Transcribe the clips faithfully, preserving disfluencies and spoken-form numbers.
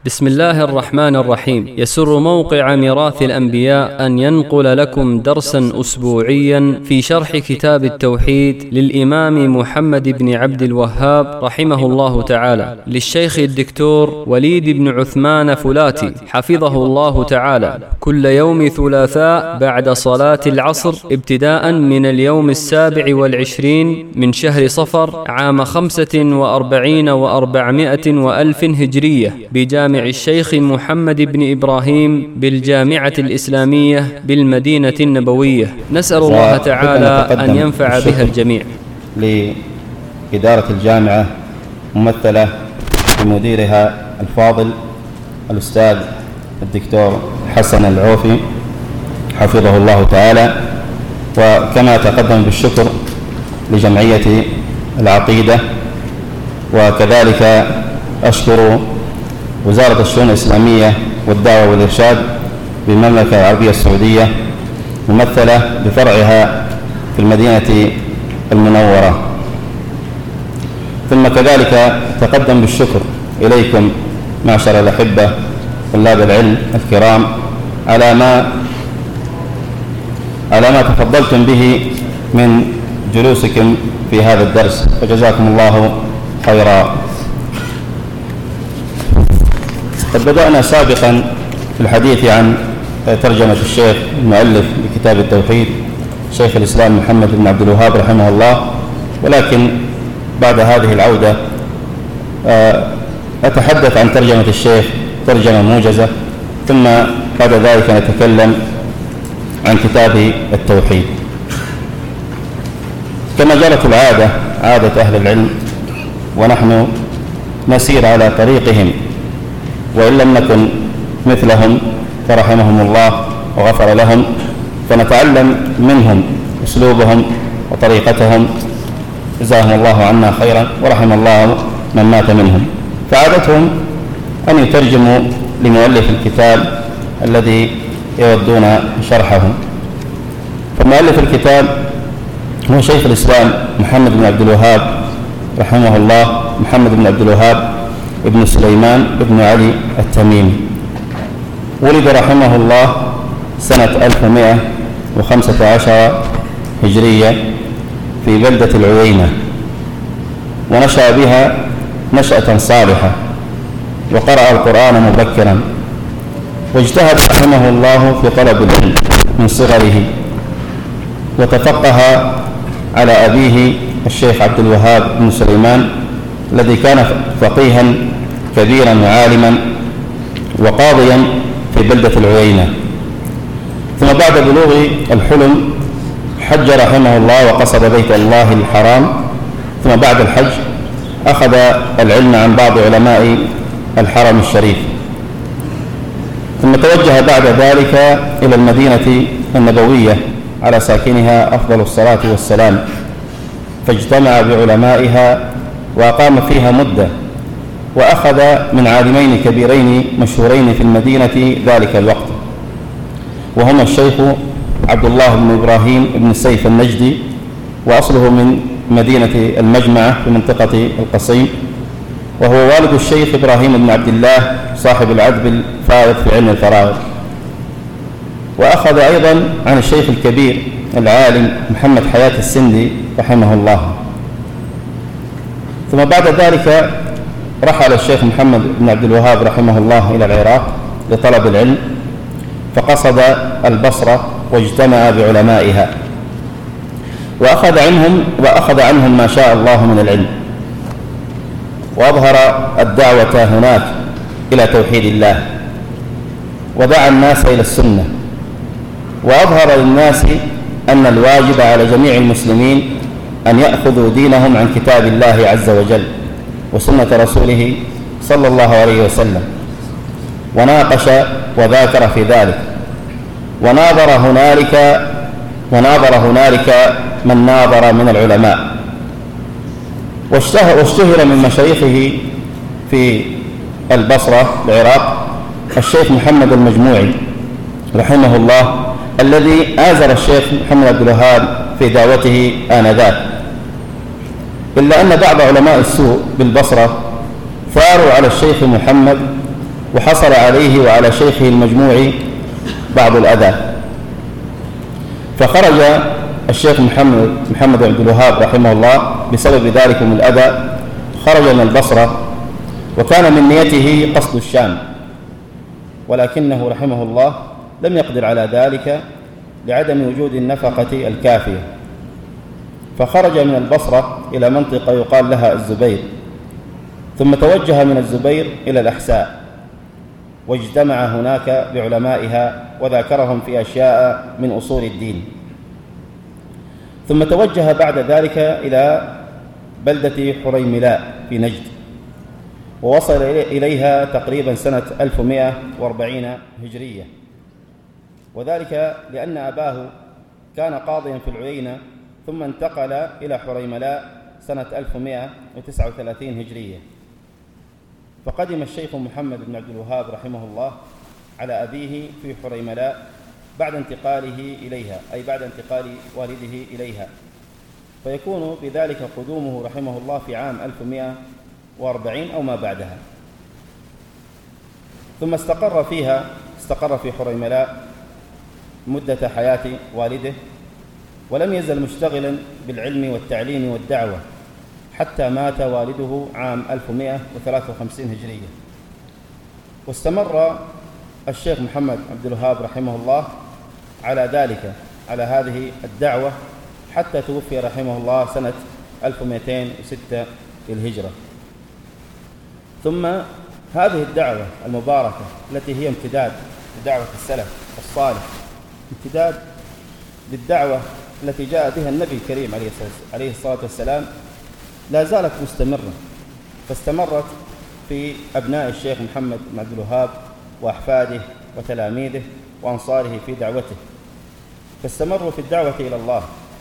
بسم الله الرحمن الرحيم. يسر موقع ميراث الأنبياء أن ينقل لكم درسا أسبوعيا في شرح كتاب التوحيد للإمام محمد بن عبد الوهاب رحمه الله تعالى، للشيخ الدكتور وليد بن عثمان فلاتي حفظه الله تعالى، كل يوم ثلاثاء بعد صلاة العصر ابتداء من اليوم السابع والعشرين من شهر صفر عام خمسة وأربعين وأربعمائة وألف هجرية بجامع الشيخ محمد بن إبراهيم بالجامعة الإسلامية بالمدينة النبوية. نسأل الله تعالى أن ينفع بها الجميع. لإدارة الجامعة ممثلة بمديرها الفاضل الأستاذ الدكتور حسن العوفي حفظه الله تعالى، وكما تقدم بالشكر لجمعية العقيدة، وكذلك أشكر وزارة الشؤون الإسلامية والدعوة والإرشاد بالمملكة العربية السعودية ممثلة بفرعها في المدينة المنورة. ثم كذلك تقدم بالشكر إليكم معشر الأحبة طلاب العلم الكرام على ما على ما تفضلتم به من جلوسكم في هذا الدرس، فجزاكم الله خيرا. قد بدأنا سابقا في الحديث عن ترجمة الشيخ المؤلف لكتاب التوحيد شيخ الإسلام محمد بن عبد الوهاب رحمه الله، ولكن بعد هذه العودة أتحدث عن ترجمة الشيخ ترجمة موجزة، ثم بعد ذلك نتكلم عن كتاب التوحيد. كما جرت العادة عادة أهل العلم ونحن نسير على طريقهم، وإن لم نكن مثلهم فرحمهم الله وغفر لهم، فنتعلم منهم أسلوبهم وطريقتهم جزاهم الله عنا خيرا ورحم الله من مات منهم. فعادتهم أن يترجموا لمؤلف الكتاب الذي يودون شرحه. فمؤلف الكتاب هو شيخ الإسلام محمد بن عبد الوهاب رحمه الله، محمد بن عبد الوهاب ابن سليمان ابن علي التميمي. ولد رحمه الله سنة ألف ومائة وخمسة عشر هجرية في بلدة العوينة، ونشأ بها نشأة صالحة، وقرأ القرآن مبكرا، واجتهد رحمه الله في طلب العلم من صغره، وتفقه على أبيه الشيخ عبد الوهاب بن سليمان الذي كان فقيها كبيرا وعالما وقاضيا في بلدة العوينة. ثم بعد بلوغ الحلم حج رحمه الله وقصد بيت الله الحرام، ثم بعد الحج أخذ العلم عن بعض علماء الحرم الشريف، ثم توجه بعد ذلك إلى المدينة النبوية على ساكنها أفضل الصلاة والسلام، فاجتمع بعلمائها وأقام فيها مدة، وأخذ من عالمين كبيرين مشهورين في المدينة ذلك الوقت، وهما الشيخ عبد الله بن إبراهيم بن السيف النجدي، وأصله من مدينة المجمعة في منطقة القصيم، وهو والد الشيخ إبراهيم بن عبد الله صاحب العذب الفائض في علم الفرائض. وأخذ أيضا عن الشيخ الكبير العالم محمد حياة السندي رحمه الله. ثم بعد ذلك رحل الشيخ محمد بن عبد الوهاب رحمه الله إلى العراق لطلب العلم، فقصد البصرة واجتمع بعلمائها، وأخذ عنهم وأخذ عنهم ما شاء الله من العلم، وأظهر الدعوة هناك إلى توحيد الله، ودعا الناس إلى السنة، وأظهر للناس أن الواجب على جميع المسلمين أن يأخذوا دينهم عن كتاب الله عز وجل وسنة رسوله صلى الله عليه وسلم، وناقش وذاكر في ذلك، وناظر هنالك وناظر هنالك من ناظر من العلماء، واشتهر, واشتهر من مشايخه في البصرة العراق الشيخ محمد المجموعي رحمه الله، الذي آزر الشيخ محمد عبد الوهاب في دعوته آنذاك، إلا أن بعض علماء السوء بالبصرة ثاروا على الشيخ محمد وحصل عليه وعلى شيخه المجموع بعض الأذى، فخرج الشيخ محمد محمد عبد الوهاب رحمه الله بسبب ذلك من الأذى، خرج من البصرة، وكان من نيته قصد الشام، ولكنه رحمه الله لم يقدر على ذلك لعدم وجود النفقة الكافية، فخرج من البصرة إلى منطقة يقال لها الزبير، ثم توجه من الزبير إلى الأحساء، واجتمع هناك بعلمائها وذاكرهم في أشياء من أصول الدين، ثم توجه بعد ذلك إلى بلدة حريملاء في نجد، ووصل إليها تقريبا سنة ألف ومئة وأربعين هجرية، وذلك لأن أباه كان قاضيا في العيينة، ثم انتقل إلى حريملاء سنة ألف ومئة وتسعة وثلاثين هجرية. فقدم الشيخ محمد بن عبد الوهاب رحمه الله على أبيه في حريملاء بعد انتقاله إليها، أي بعد انتقال والده إليها، فيكون بذلك قدومه رحمه الله في عام ألف ومئة وأربعين أو ما بعدها. ثم استقر فيها استقر في حريملاء مدة حياة والده، ولم يزل مشتغلا بالعلم والتعليم والدعوة حتى مات والده عام ألف ومئة وثلاثة وخمسين هجرية. واستمر الشيخ محمد عبد الوهاب رحمه الله على ذلك على هذه الدعوة حتى توفي رحمه الله سنة ألف ومئتين وستة للهجرة. ثم هذه الدعوة المباركة التي هي امتداد لدعوة السلف الصالح، امتداد للدعوة التي جاء بها النبي الكريم عليه الصلاة والسلام، لا زالت مستمرة، فاستمرت في أبناء الشيخ محمد بن عبد الوهاب وأحفاده وتلاميذه وأنصاره في دعوته، فاستمروا في الدعوة إلى الله.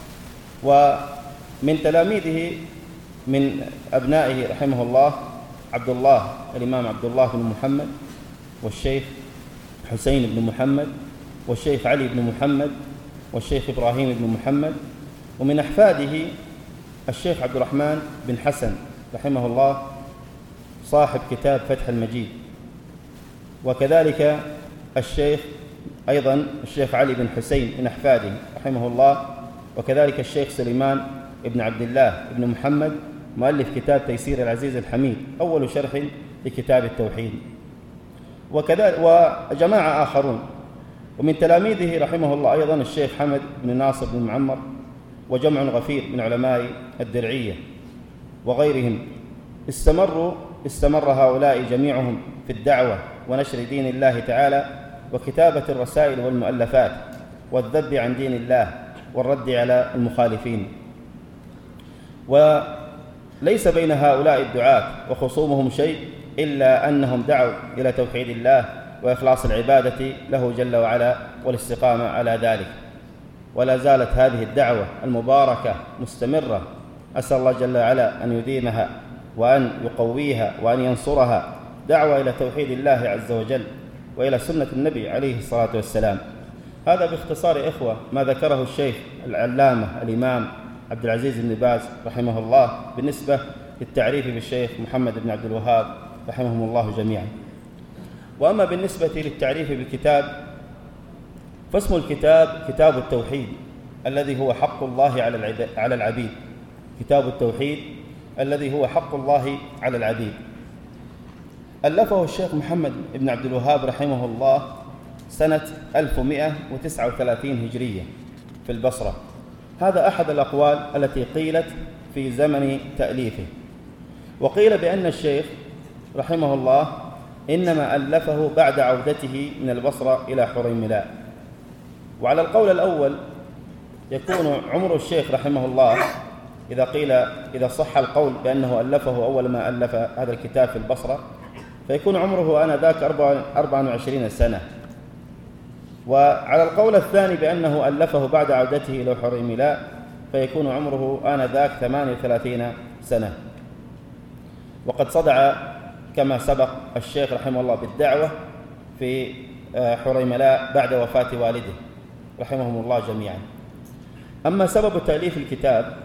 ومن تلاميذه من أبنائه رحمه الله عبد الله الإمام عبد الله بن محمد، والشيخ حسين بن محمد، والشيخ علي بن محمد، والشيخ إبراهيم بن محمد. ومن أحفاده الشيخ عبد الرحمن بن حسن رحمه الله صاحب كتاب فتح المجيد، وكذلك الشيخ أيضا الشيخ علي بن حسين من أحفاده رحمه الله، وكذلك الشيخ سليمان بن عبد الله بن محمد مؤلف كتاب تيسير العزيز الحميد أول شرح لكتاب التوحيد، وكذلك وجماعة آخرون. ومن تلاميذه رحمه الله أيضا الشيخ حمد بن ناصر بن معمر، وجمع غفير من علماء الدرعية وغيرهم. استمروا استمر هؤلاء جميعهم في الدعوة ونشر دين الله تعالى، وكتابة الرسائل والمؤلفات، والذب عن دين الله والرد على المخالفين. وليس بين هؤلاء الدعاة وخصومهم شيء إلا أنهم دعوا إلى توحيد الله وإخلاص العبادة له جل وعلا والاستقامة على ذلك، ولا زالت هذه الدعوة المباركة مستمرة. أسأل الله جل وعلا أن يديمها وأن يقويها وأن ينصرها، دعوة إلى توحيد الله عز وجل وإلى سنة النبي عليه الصلاة والسلام. هذا باختصار إخوة ما ذكره الشيخ العلامة الإمام عبد العزيز بن باز رحمه الله بالنسبة للتعريف بالشيخ محمد بن عبد الوهاب رحمهم الله جميعا. وأما بالنسبة للتعريف بالكتاب، فاسم الكتاب كتاب التوحيد الذي هو حق الله على العبيد، كتاب التوحيد الذي هو حق الله على العبيد. ألفه الشيخ محمد بن عبد الوهاب رحمه الله سنة ألف ومئة وتسعة وثلاثين هجرية في البصرة. هذا أحد الأقوال التي قيلت في زمن تأليفه، وقيل بأن الشيخ رحمه الله إنما ألفه بعد عودته من البصرة إلى حريملاء. وعلى القول الأول يكون عمر الشيخ رحمه الله، إذا قيل إذا صح القول بأنه ألفه أول ما ألف هذا الكتاب في البصرة، فيكون عمره آنذاك أربعة وعشرين سنة. وعلى القول الثاني بأنه ألفه بعد عودته إلى حريملاء، فيكون عمره آنذاك ثمانية وثلاثين سنة. وقد صدع كما سبق الشيخ رحمه الله بالدعوة في حريملاء بعد وفاة والده رحمهم الله جميعا. أما سبب تأليف الكتاب،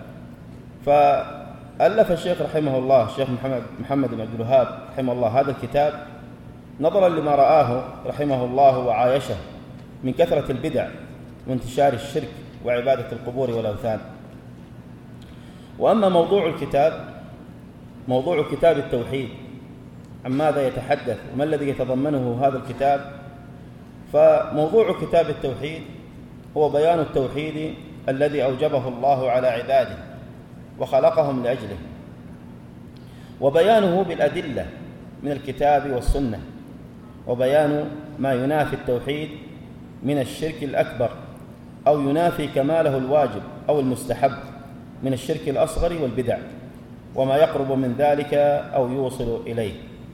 فألف الشيخ رحمه الله الشيخ محمد محمد بن عبد الوهاب رحمه الله هذا الكتاب نظرا لما رآه رحمه الله وعايشه من كثرة البدع وانتشار الشرك وعبادة القبور والأوثان. وأما موضوع الكتاب، موضوع كتاب التوحيد، عن ماذا يتحدث وما الذي يتضمنه هذا الكتاب؟ فموضوع كتاب التوحيد هو بيان التوحيد الذي أوجبه الله على عباده وخلقهم لأجله، وبيانه بالأدلة من الكتاب والسنة، وبيان ما ينافي التوحيد من الشرك الأكبر أو ينافي كماله الواجب أو المستحب من الشرك الأصغر والبدع، وما يقرب من ذلك أو يوصل إليه.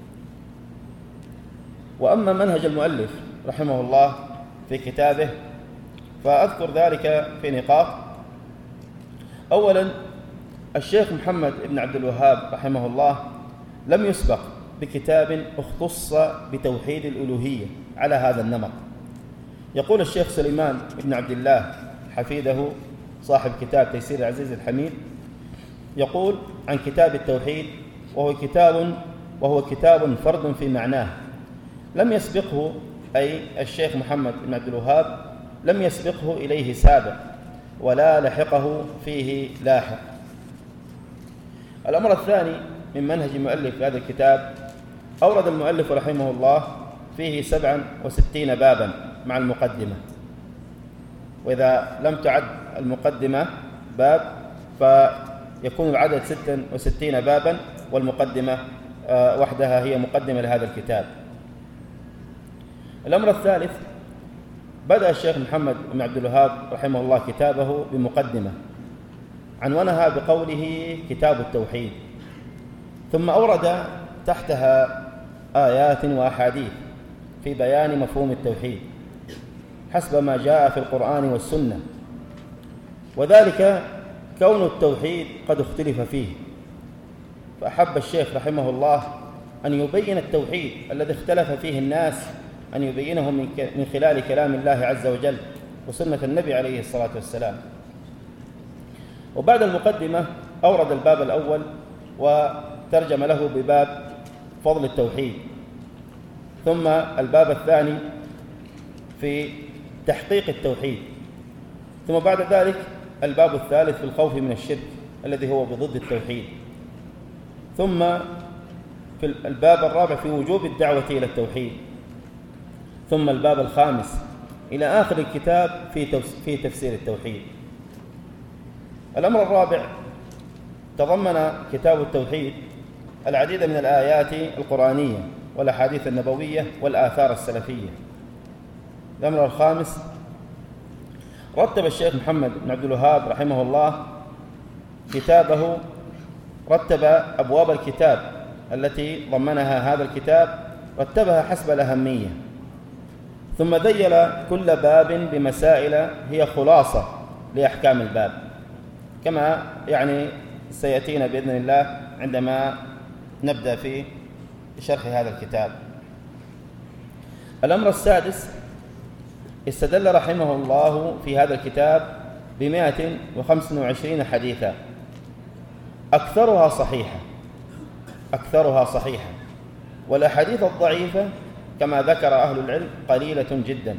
وأما منهج المؤلف رحمه الله في كتابه فأذكر ذلك في نقاط. أولا، الشيخ محمد بن عبد الوهاب رحمه الله لم يسبق بكتاب اختص بتوحيد الألوهية على هذا النمط. يقول الشيخ سليمان بن عبد الله حفيده صاحب كتاب تيسير العزيز الحميد، يقول عن كتاب التوحيد: وهو كتاب وهو كتاب فرد في معناه، لم يسبقه، أي الشيخ محمد بن عبد الوهاب لم يسبقه إليه سابق ولا لحقه فيه لاحق. الأمر الثاني من منهج مؤلف هذا الكتاب، أورد المؤلف رحمه الله فيه سبعا وستين بابا مع المقدمة، وإذا لم تعد المقدمة باب فيكون العدد ستا وستين بابا، والمقدمة وحدها هي مقدمة لهذا الكتاب. الأمر الثالث، بدأ الشيخ محمد بن عبد الوهاب رحمه الله كتابه بمقدمة عنونها بقوله كتاب التوحيد، ثم أورد تحتها آيات وأحاديث في بيان مفهوم التوحيد حسب ما جاء في القرآن والسنة، وذلك كون التوحيد قد اختلف فيه، فأحب الشيخ رحمه الله أن يبين التوحيد الذي اختلف فيه الناس، أن يبينه من خلال كلام الله عز وجل وسنة النبي عليه الصلاة والسلام. وبعد المقدمة أورد الباب الأول وترجم له بباب فضل التوحيد، ثم الباب الثاني في تحقيق التوحيد، ثم بعد ذلك الباب الثالث في الخوف من الشرك الذي هو بضد التوحيد، ثم في الباب الرابع في وجوب الدعوة إلى التوحيد، ثم الباب الخامس إلى آخر الكتاب في في تفسير التوحيد. الأمر الرابع، تضمن كتاب التوحيد العديد من الآيات القرآنية والأحاديث النبوية والآثار السلفية. الأمر الخامس، رتب الشيخ محمد بن عبد الوهاب رحمه الله كتابه، رتب أبواب الكتاب التي ضمنها هذا الكتاب، رتبها حسب الأهمية، ثم ذيل كل باب بمسائل هي خلاصة لأحكام الباب، كما يعني سيأتينا بإذن الله عندما نبدأ في شرح هذا الكتاب. الأمر السادس، استدل رحمه الله في هذا الكتاب بمائة وخمسة وعشرين حديثا، أكثرها صحيحة أكثرها صحيحة والأحاديث الضعيفة كما ذكر أهل العلم قليلة جدا،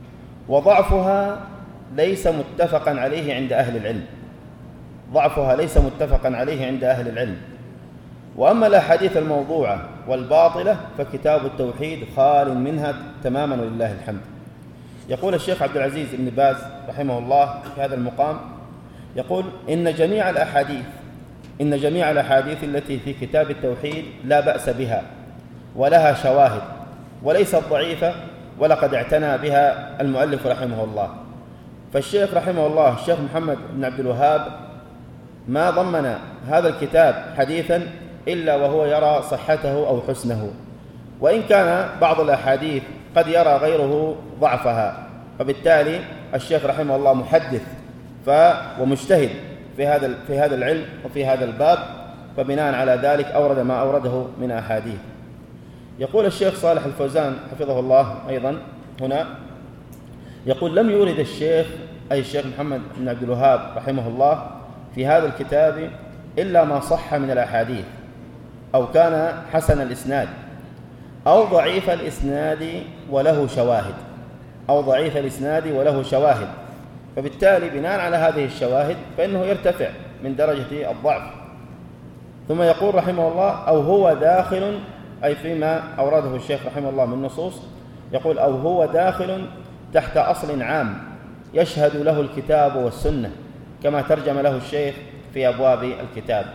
وضعفها ليس متفقا عليه عند أهل العلم ضعفها ليس متفقا عليه عند أهل العلم. وأما الأحاديث الموضوعة والباطلة فكتاب التوحيد خال منها تماما ولله الحمد. يقول الشيخ عبد العزيز بن باز رحمه الله في هذا المقام، يقول إن جميع الأحاديث إن جميع الأحاديث التي في كتاب التوحيد لا بأس بها ولها شواهد وليست ضعيفة، ولقد اعتنى بها المؤلف رحمه الله. فالشيخ رحمه الله الشيخ محمد بن عبد الوهاب ما ضمن هذا الكتاب حديثا إلا وهو يرى صحته أو حسنه، وإن كان بعض الأحاديث قد يرى غيره ضعفها، فبالتالي الشيخ رحمه الله محدث ف ومجتهد في هذا في هذا العلم وفي هذا الباب، فبناء على ذلك أورد ما أورده من أحاديث. يقول الشيخ صالح الفوزان حفظه الله أيضا هنا، يقول لم يورد الشيخ أي الشيخ محمد بن عبد الوهاب رحمه الله في هذا الكتاب إلا ما صح من الأحاديث أو كان حسن الإسناد، أو ضعيف الإسناد وله شواهد أو ضعيف الإسناد وله شواهد فبالتالي بناء على هذه الشواهد فإنه يرتفع من درجة الضعف. ثم يقول رحمه الله أو هو داخل، أي فيما أورده الشيخ رحمه الله من نصوص، يقول أو هو داخل تحت أصل عام يشهد له الكتاب والسنة، كما ترجم له الشيخ في أبواب الكتاب.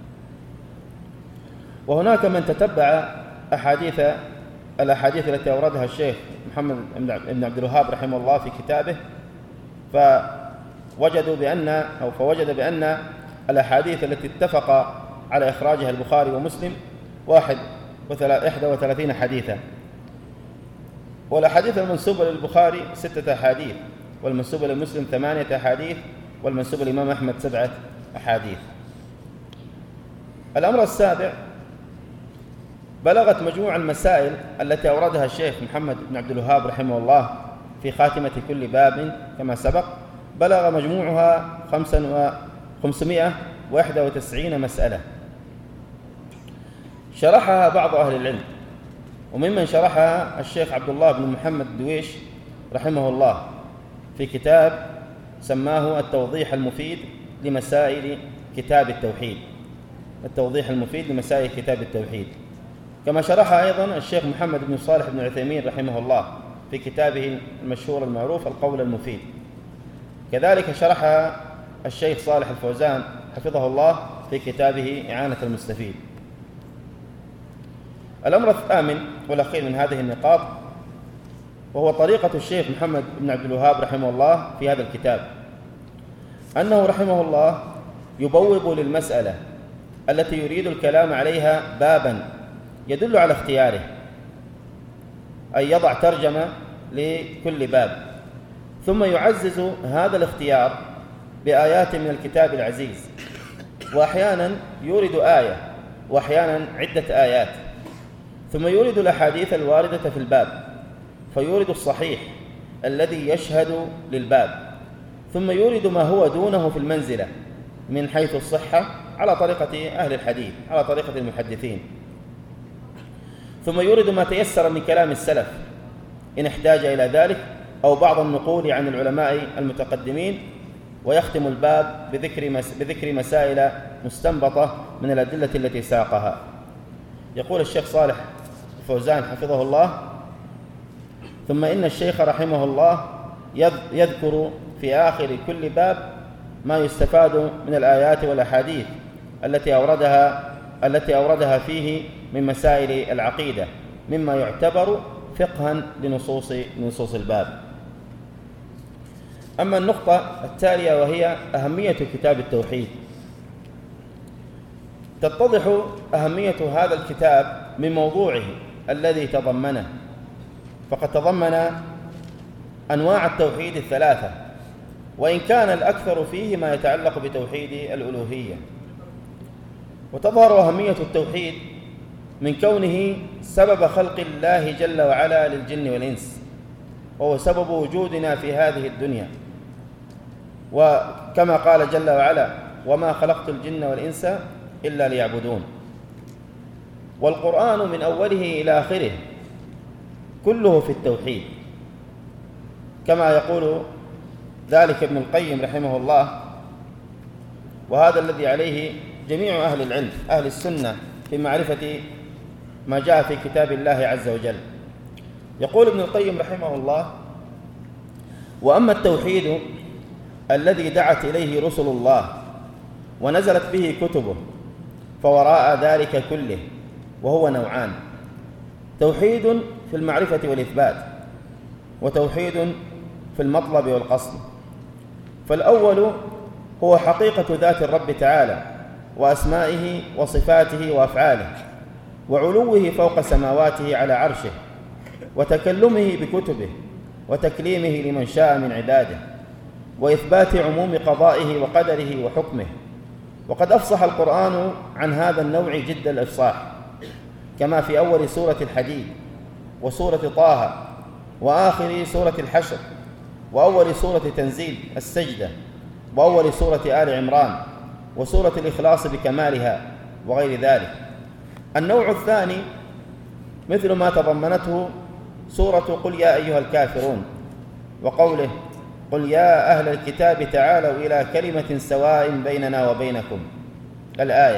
وهناك من تتبع أحاديث الأحاديث التي أوردها الشيخ محمد بن عبد الوهاب رحمه الله في كتابه، فوجدوا بأن أو فوجد بأن الأحاديث التي اتفق على إخراجها البخاري ومسلم واحد وإحدى وثلاثين حديثا، والأحاديث المنسوبة للبخاري ستة أحاديث، والمنسوبة لمسلم ثمانية أحاديث، والمنسوبة للإمام أحمد سبعة أحاديث. الأمر السابع، بلغت مجموع المسائل التي أوردها الشيخ محمد بن عبد الوهاب رحمه الله في خاتمة كل باب كما سبق، بلغ مجموعها خمسمائة وواحد وتسعين مسألة شرحها بعض أهل العلم، وممن شرحها الشيخ عبد الله بن محمد الدويش رحمه الله في كتاب سماه التوضيح المفيد لمسائل كتاب التوحيد التوضيح المفيد لمسائل كتاب التوحيد كما شرحها أيضا الشيخ محمد بن صالح بن عثيمين رحمه الله في كتابه المشهور المعروف القول المفيد. كذلك شرحها الشيخ صالح الفوزان حفظه الله في كتابه إعانة المستفيد. الأمر الثامن والأخير من هذه النقاط، وهو طريقة الشيخ محمد بن عبد الوهاب رحمه الله في هذا الكتاب، أنه رحمه الله يبوب للمسألة التي يريد الكلام عليها بابا يدل على اختياره، أي يضع ترجمة لكل باب، ثم يعزز هذا الاختيار بآيات من الكتاب العزيز، وأحيانا يورد آية وأحيانا عدة آيات، ثم يورد الأحاديث الواردة في الباب، فيورد الصحيح الذي يشهد للباب، ثم يورد ما هو دونه في المنزلة من حيث الصحة على طريقة أهل الحديث على طريقة المحدثين، ثم يورد ما تيسر من كلام السلف إن احتاج إلى ذلك أو بعض النقول عن العلماء المتقدمين، ويختم الباب بذكر بذكر مسائل مستنبطة من الأدلة التي ساقها. يقول الشيخ صالح الفوزان حفظه الله: ثم إن الشيخ رحمه الله يذكر في آخر كل باب ما يستفاد من الآيات والأحاديث التي أوردها التي أوردها فيه من مسائل العقيدة، مما يعتبر فقها لنصوص نصوص الباب. أما النقطة التالية وهي أهمية كتاب التوحيد، تتضح أهمية هذا الكتاب من موضوعه الذي تضمنه، فقد تضمن أنواع التوحيد الثلاثة، وإن كان الأكثر فيه ما يتعلق بتوحيد الألوهية. وتظهر أهمية التوحيد من كونه سبب خلق الله جل وعلا للجن والإنس، وهو سبب وجودنا في هذه الدنيا، وكما قال جل وعلا: وما خلقت الجن والإنس إلا ليعبدون. والقرآن من أوله إلى آخره كله في التوحيد، كما يقول ذلك ابن القيم رحمه الله، وهذا الذي عليه جميع أهل العلم أهل السنة في معرفة ما جاء في كتاب الله عز وجل. يقول ابن القيم رحمه الله: وأما التوحيد الذي دعت إليه رسل الله ونزلت به كتبه فوراء ذلك كله، وهو نوعان: توحيد في المعرفة والإثبات، وتوحيد في المطلب والقصد. فالأول هو حقيقة ذات الرب تعالى وأسمائه وصفاته وأفعاله، وعلوه فوق سماواته على عرشه، وتكلمه بكتبه، وتكليمه لمن شاء من عباده، وإثبات عموم قضائه وقدره وحكمه. وقد أفصح القرآن عن هذا النوع جد الإفصاح، كما في أول سورة الحديد، وسورة طه، وآخر سورة الحشر، وأول سورة تنزيل السجدة، وأول سورة آل عمران، وسورة الإخلاص بكمالها، وغير ذلك. النوع الثاني مثل ما تضمنته سورة قل يا أيها الكافرون، وقوله قل يا أهل الكتاب تعالوا إلى كلمة سواء بيننا وبينكم الآية.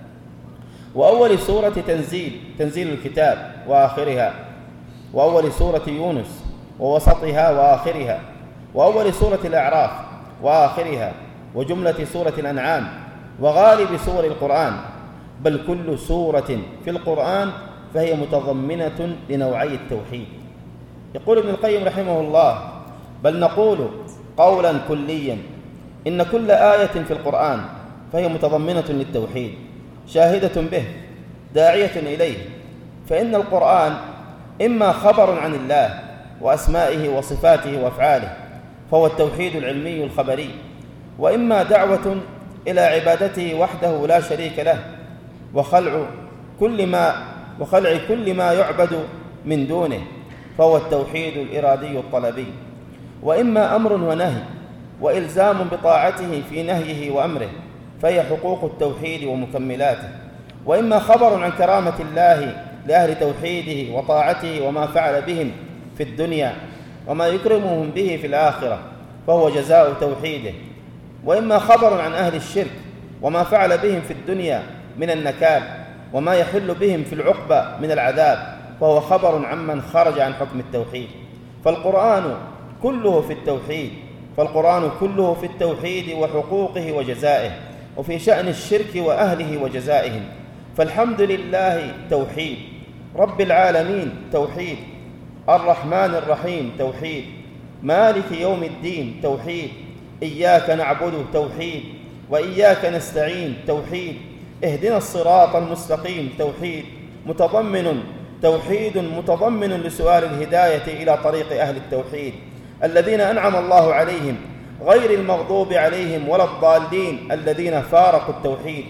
وأول سورة تنزيل تنزيل الكتاب وآخرها، وأول سورة يونس ووسطها وآخرها، وأول سورة الأعراف وآخرها، وجملة سورة الأنعام، وغالب سور القرآن، بل كل سورة في القرآن فهي متضمنة لنوعي التوحيد. يقول ابن القيم رحمه الله: بل نقول قولا كليا إن كل آية في القرآن فهي متضمنة للتوحيد شاهدة به داعية إليه، فإن القرآن إما خبر عن الله وأسمائه وصفاته وأفعاله فهو التوحيد العلمي الخبري، وإما دعوة إلى عبادته وحده لا شريك له وخلع كل ما وخلع كل ما يعبد من دونه فهو التوحيد الإرادي الطلبي، وإما أمر ونهي وإلزام بطاعته في نهيه وأمره فهي حقوق التوحيد ومكملاته، وإما خبر عن كرامة الله لأهل توحيده وطاعته وما فعل بهم في الدنيا وما يكرمهم به في الآخرة فهو جزاء توحيده، وإما خبر عن أهل الشرك وما فعل بهم في الدنيا من النكال وما يحل بهم في العقبة من العذاب فهو خبر عمن خرج عن حكم التوحيد. فالقرآن كله في التوحيد فالقرآن كله في التوحيد وحقوقه وجزائه، وفي شأن الشرك وأهله وجزائهم. فالحمد لله توحيد، رب العالمين توحيد، الرحمن الرحيم توحيد، مالك يوم الدين توحيد، إياك نعبد توحيد، وإياك نستعين توحيد، اهدنا الصراط المستقيم توحيد، متضمن توحيد متضمن لسؤال الهداية إلى طريق أهل التوحيد الذين أنعم الله عليهم غير المغضوب عليهم ولا الضالين الذين فارقوا التوحيد.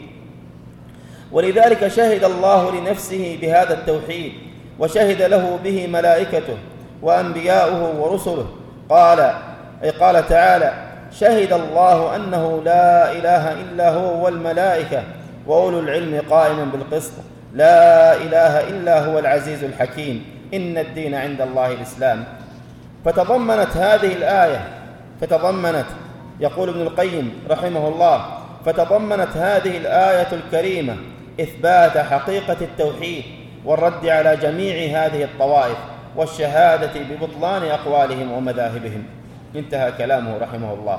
ولذلك شهد الله لنفسه بهذا التوحيد وشهد له به ملائكته وأنبياؤه ورسله. قال أي قال تعالى: شهد الله أنه لا إله إلا هو والملائكة وأولو العلم قائما بالقسط لا إله إلا هو العزيز الحكيم إن الدين عند الله الإسلام. فتضمنت هذه الآية فتضمنت يقول ابن القيم رحمه الله فتضمنت هذه الآية الكريمة إثبات حقيقة التوحيد والرد على جميع هذه الطوائف والشهادة ببطلان أقوالهم ومذاهبهم. انتهى كلامه رحمه الله.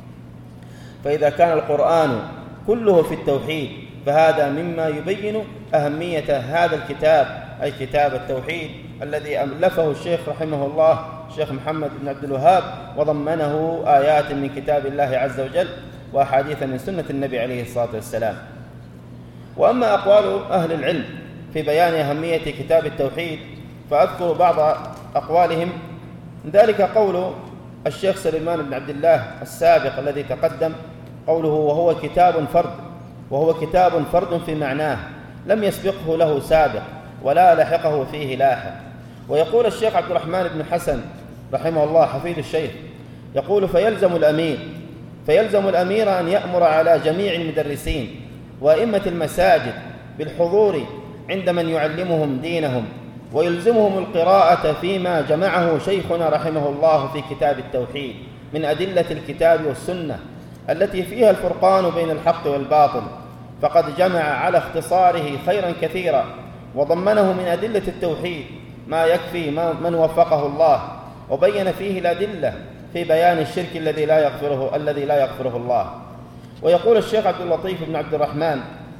فإذا كان القرآن كله في التوحيد فهذا مما يبين أهمية هذا الكتاب أي كتاب التوحيد الذي ألفه الشيخ رحمه الله الشيخ محمد بن عبد الوهاب، وضمنه آيات من كتاب الله عز وجل وأحاديث من سنة النبي عليه الصلاة والسلام. وأما أقوال أهل العلم في بيان أهمية كتاب التوحيد فأذكر بعض أقوالهم. ذلك قول الشيخ سليمان بن عبد الله السابق الذي تقدم، قوله: وهو كتاب فرد وهو كتاب فرد في معناه لم يسبقه له سابق ولا لحقه فيه لاحق. ويقول الشيخ عبد الرحمن بن حسن رحمه الله حفيد الشيخ يقول: فيلزم الأمير فيلزم الأمير أن يأمر على جميع المدرسين وأئمة المساجد بالحضور عند من يعلمهم دينهم، ويلزمهم القراءة فيما جمعه شيخنا رحمه الله في كتاب التوحيد من أدلة الكتاب والسنة التي فيها الفرقان بين الحق والباطل، فقد جمع على اختصاره خيرا كثيرا وضمنه من أدلة التوحيد ما يكفي من وفقه الله، وبين فيه الأدلة في بيان الشرك الذي لا يغفره الذي لا يغفره الله. ويقول الشيخ عبد اللطيف بن عبد الرحمن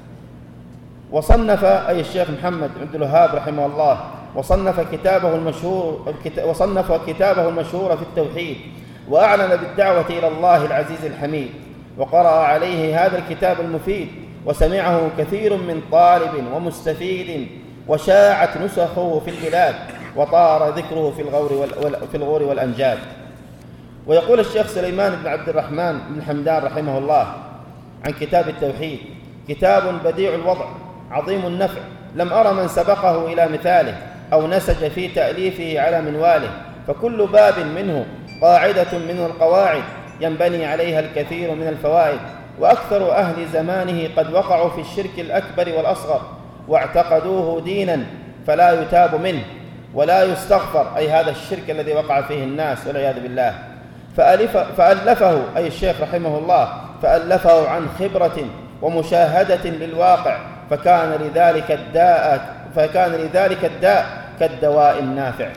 وصنف أي الشيخ محمد بن عبد الوهاب رحمه الله وصنف كتابه المشهور وصنف كتابه المشهور في التوحيد، وأعلن بالدعوة إلى الله العزيز الحميد، وقرأ عليه هذا الكتاب المفيد وسمعه كثير من طالب ومستفيد، وشاعت نسخه في البلاد وطار ذكره في الغور في الغور والأنجاد. ويقول الشيخ سليمان بن عبد الرحمن بن حمدان رحمه الله عن كتاب التوحيد: كتاب بديع الوضع عظيم النفع، لم أرى من سبقه إلى مثاله أو نسج في تأليفه على منواله، فكل باب منه قاعدة من القواعد ينبني عليها الكثير من الفوائد، وأكثر أهل زمانه قد وقعوا في الشرك الأكبر والأصغر واعتقدوه دينا، فلا يتاب منه ولا يستغفر، أي هذا الشرك الذي وقع فيه الناس والعياذ بالله. فألف فألفه أي الشيخ رحمه الله فألفه عن خبرة ومشاهدة للواقع، فكان لذلك الداء فكان لذلك الداء كالدواء النافع.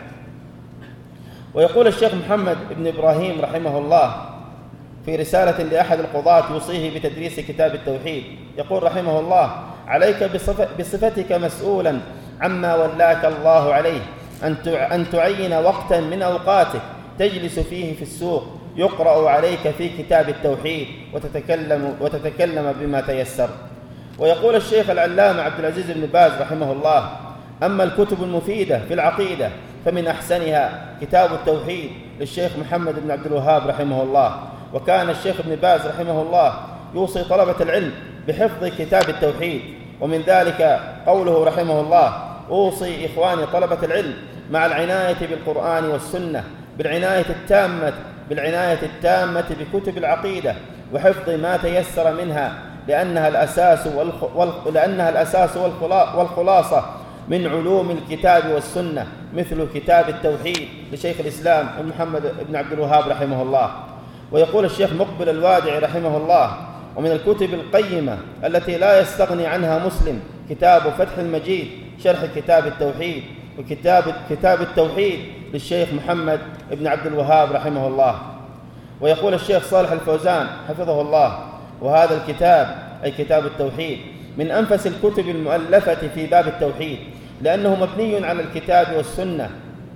ويقول الشيخ محمد بن إبراهيم رحمه الله في رسالة لأحد القضاة يوصيه بتدريس كتاب التوحيد، يقول رحمه الله: عليك بصفتك مسؤولا عما ولاك الله عليه أن تعين وقتا من أوقاتك تجلس فيه في السوق يقرأ عليك في كتاب التوحيد وتتكلم, وتتكلم بما تيسر. ويقول الشيخ العلامة عبد العزيز بن باز رحمه الله: أما الكتب المفيدة في العقيدة فمن أحسنها كتاب التوحيد للشيخ محمد بن عبد الوهاب رحمه الله. وكان الشيخ ابن باز رحمه الله يوصي طلبة العلم بحفظ كتاب التوحيد، ومن ذلك قوله رحمه الله: أوصي إخواني طلبة العلم مع العناية بالقرآن والسنة بالعناية التامة بالعناية التامة بكتب العقيدة وحفظ ما تيسر منها، لأنها الأساس والخ... لأنها الأساس والخلاصة من علوم الكتاب والسنة، مثل كتاب التوحيد لشيخ الإسلام محمد بن عبد الوهاب رحمه الله. ويقول الشيخ مقبل الوادعي رحمه الله: ومن الكتب القيمة التي لا يستغني عنها مسلم كتاب فتح المجيد شرح كتاب التوحيد، وكتاب كتاب التوحيد للشيخ محمد بن عبد الوهاب رحمه الله. ويقول الشيخ صالح الفوزان حفظه الله: وهذا الكتاب أي كتاب التوحيد من أنفس الكتب المؤلفة في باب التوحيد، لأنه مبني على الكتاب والسنة،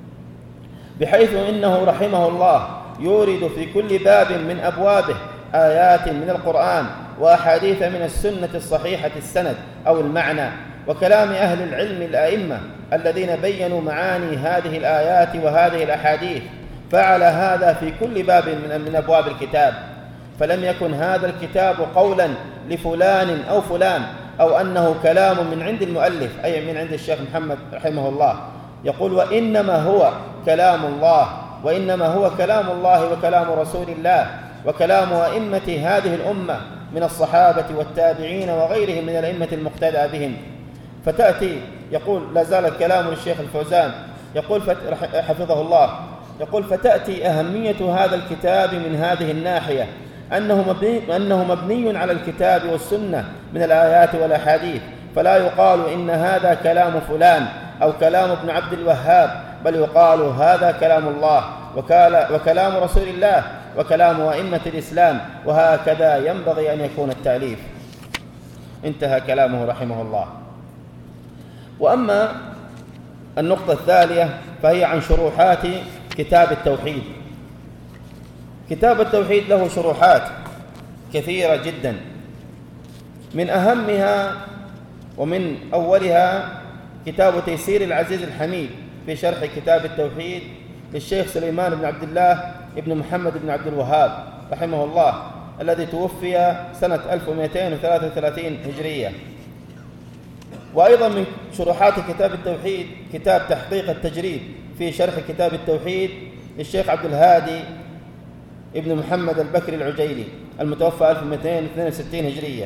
بحيث إنه رحمه الله يورد في كل باب من أبوابه آيات من القرآن وأحاديث من السنة الصحيحة السند أو المعنى، وكلام أهل العلم الأئمة الذين بيّنوا معاني هذه الآيات وهذه الأحاديث، فعل هذا في كل باب من أبواب الكتاب. فلم يكن هذا الكتاب قولا لفلان أو فلان، أو أنه كلام من عند المؤلف أي من عند الشيخ محمد رحمه الله. يقول: وإنما هو كلام الله، وإنما هو كلام الله وكلام رسول الله وكلام أئمة هذه الأمة من الصحابة والتابعين وغيرهم من الأئمة المقتدى بهم. فتأتي يقول لا زال الكلام للشيخ الفوزان يقول حفظه الله يقول: فتأتي أهمية هذا الكتاب من هذه الناحية أنه مبني, أنه مبني على الكتاب والسنة من الآيات والأحاديث، فلا يقال إن هذا كلام فلان أو كلام ابن عبد الوهاب، بل يقال هذا كلام الله وكلام رسول الله وكلام أئمة الإسلام، وهكذا ينبغي أن يكون التأليف. انتهى كلامه رحمه الله. وأما النقطة الثانية فهي عن شروحات كتاب التوحيد. كتاب التوحيد له شروحات كثيرة جدا، من أهمها ومن أولها كتاب تيسير العزيز الحميد في شرح كتاب التوحيد للشيخ سليمان بن عبد الله بن محمد بن عبد الوهاب رحمه الله، الذي توفي سنة ألف ومئتين وثلاثة وثلاثين هجرية. وأيضا من شروحات كتاب التوحيد كتاب تحقيق التجريد في شرح كتاب التوحيد للشيخ عبد الهادي ابن محمد البكري العجيلي المتوفى ألف ومئتين واثنين وستين هجرية.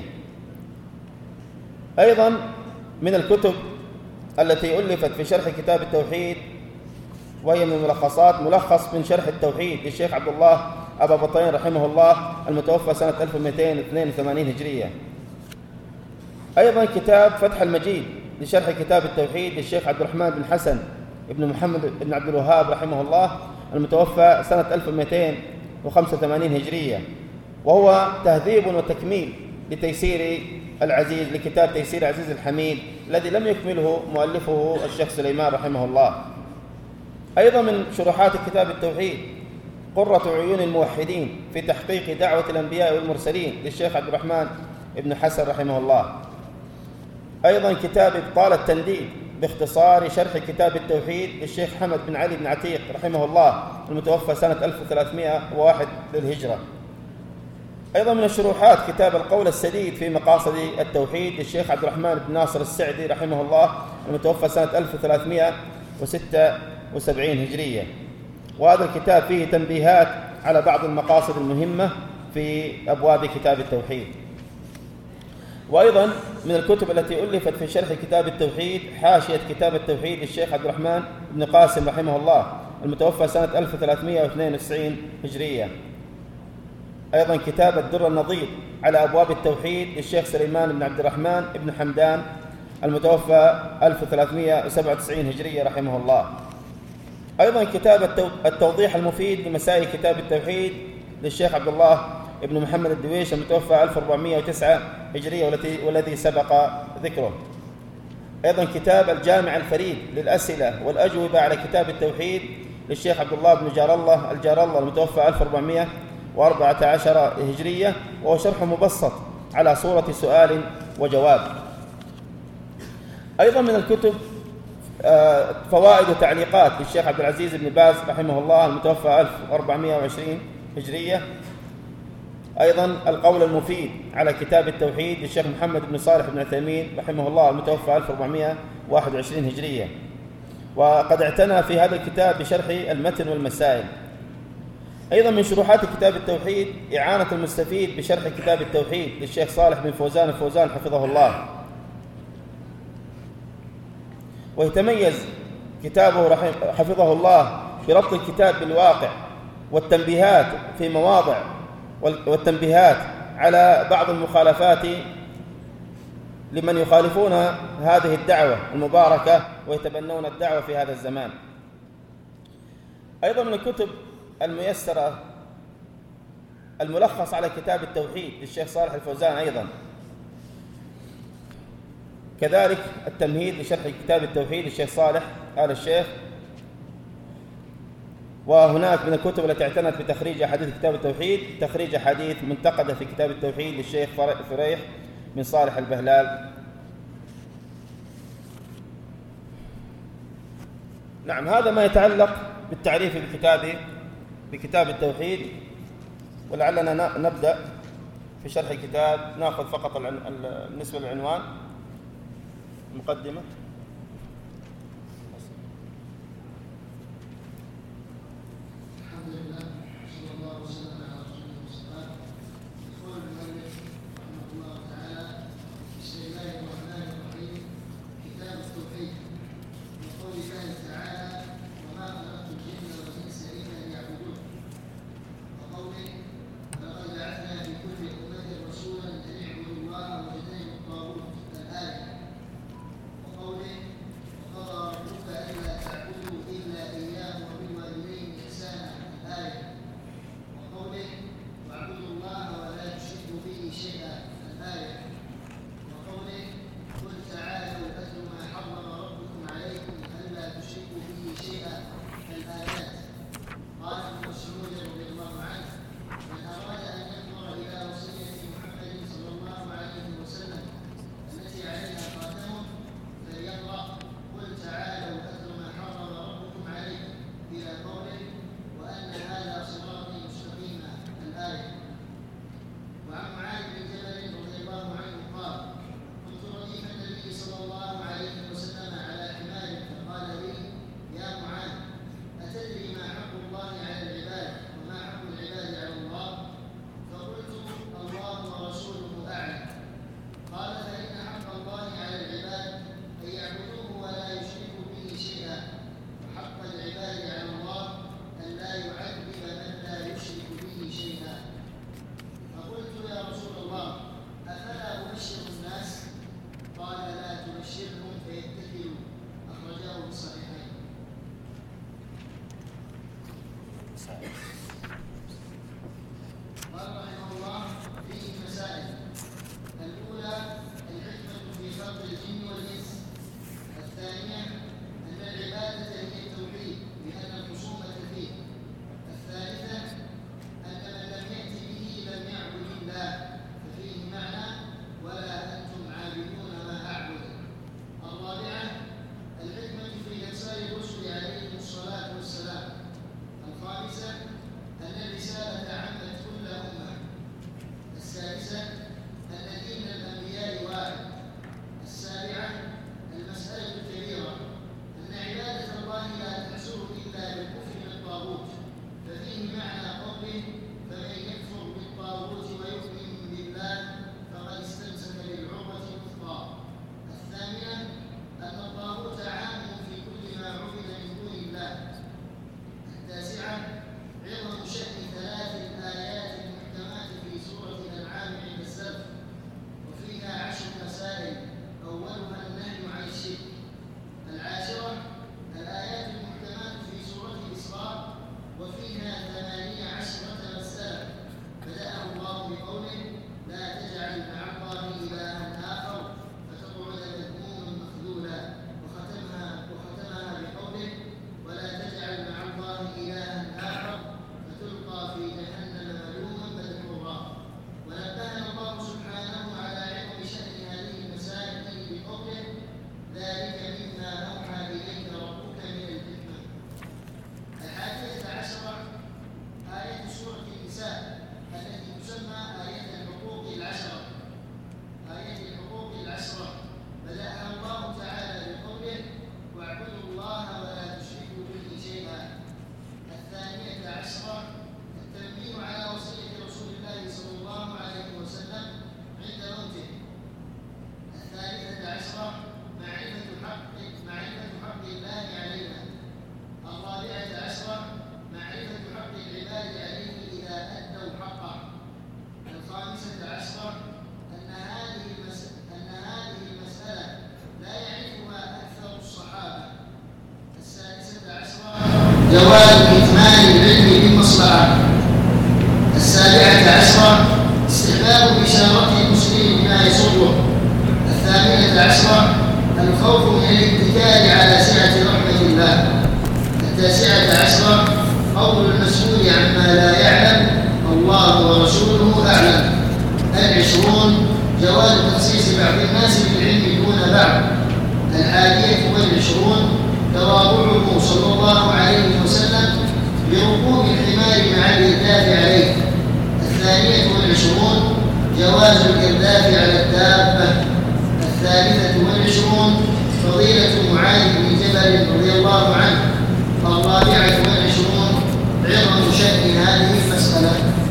أيضا من الكتب التي ألفت في شرح كتاب التوحيد وهي من الملخصات ملخص من شرح التوحيد للشيخ عبد الله أبا بطين رحمه الله المتوفى سنة ألف ومئتين واثنين وثمانين هجرية. أيضا كتاب فتح المجيد لشرح كتاب التوحيد للشيخ عبد الرحمن بن حسن ابن محمد بن عبد الوهاب رحمه الله المتوفى سنة ألف ومئتين وخمسة وثمانين هجرية، وهو تهذيب وتكميل لتيسير العزيز لكتاب تيسير العزيز الحميد الذي لم يكمله مؤلفه الشيخ سليمان رحمه الله. أيضا من شروحات كتاب التوحيد قرة عيون الموحدين في تحقيق دعوة الأنبياء والمرسلين للشيخ عبد الرحمن بن حسن رحمه الله. أيضا كتاب إبطال التنديد باختصار شرح كتاب التوحيد للشيخ حمد بن علي بن عتيق رحمه الله المتوفى سنة ألف وثلاثمئة وواحد للهجرة. أيضا من الشروحات كتاب القول السديد في مقاصد التوحيد للشيخ عبد الرحمن بن ناصر السعدي رحمه الله المتوفى سنة ألف وثلاثمئة وستة وسبعين هجرية. وهذا الكتاب فيه تنبيهات على بعض المقاصد المهمة في أبواب كتاب التوحيد. وأيضا من الكتب التي ألفت في شرح كتاب التوحيد حاشية كتاب التوحيد للشيخ عبد الرحمن بن قاسم رحمه الله المتوفى سنة ألف وثلاثمائة واثنين وتسعين هجرية. أيضا كتاب الدر النضيد على أبواب التوحيد للشيخ سليمان بن عبد الرحمن بن حمدان المتوفى ألف وثلاثمائة وسبعة وتسعين هجرية رحمه الله. أيضا كتاب التوضيح المفيد لمسائل كتاب التوحيد للشيخ عبد الله بن محمد الدويش المتوفى ألف وأربعمائة وتسعة هجرية والذي سبق ذكره. أيضا كتاب الجامع الفريد للأسئلة والأجوبة على كتاب التوحيد للشيخ عبد الله بن جار الله الجار الله المتوفى ألف وأربعمائة وأربعة عشر هجرية، وهو شرح مبسط على صورة سؤال وجواب. أيضا من الكتب فوائد وتعليقات للشيخ عبد العزيز بن باز رحمه الله المتوفى ألف وأربعمائة وعشرين هجرية. أيضا القول المفيد على كتاب التوحيد للشيخ محمد بن صالح بن عثيمين رحمه الله المتوفى ألف وأربعمائة وواحد وعشرين هجرية، وقد اعتنى في هذا الكتاب بشرح المتن والمسائل. أيضا من شروحات كتاب التوحيد إعانة المستفيد بشرح كتاب التوحيد للشيخ صالح بن فوزان الفوزان حفظه الله، ويتميز كتابه حفظه الله بربط الكتاب بالواقع والتنبيهات في مواضع والتنبيهات على بعض المخالفات لمن يخالفون هذه الدعوة المباركة ويتبنون الدعوة في هذا الزمان. أيضا من الكتب الميسرة الملخص على كتاب التوحيد للشيخ صالح الفوزان، أيضا كذلك التمهيد لشرح كتاب التوحيد للشيخ صالح آل الشيخ. وهناك من الكتب التي اعتنت بتخريج أحاديث كتاب التوحيد تخريج أحاديث منتقدة في كتاب التوحيد للشيخ فريح بن صالح البهلال. نعم، هذا ما يتعلق بالتعريف بكتاب بكتاب التوحيد. ولعلنا نبدأ في شرح الكتاب. نأخذ فقط بالنسبة للعنوان مقدمة. المسألة الكبيرة أن عبادة الله لا تحصل إلا بالكفر العلم بالمصلحة. السابعة عشرة استحباب إشارة المسلم بما يسره. الثامنة عشرة الخوف من الاتكال على سعة رحمة الله. التاسعة عشرة قول المسؤول عما لا يعلم الله ورسوله أعلم. العشرون جواز تخصيص بعض الناس بالعلم دون بعض. الحادية والعشرون تواضعه صلى الله عليه وسلم بركوب الحمار مع الإرداف عليه. الثانية والعشرون جواز الإرداف على الدابة. الثالثة والعشرون فضيلة معاذ بن جبل رضي الله عنه. الرابعة والعشرون عظم شأن هذه المسألة.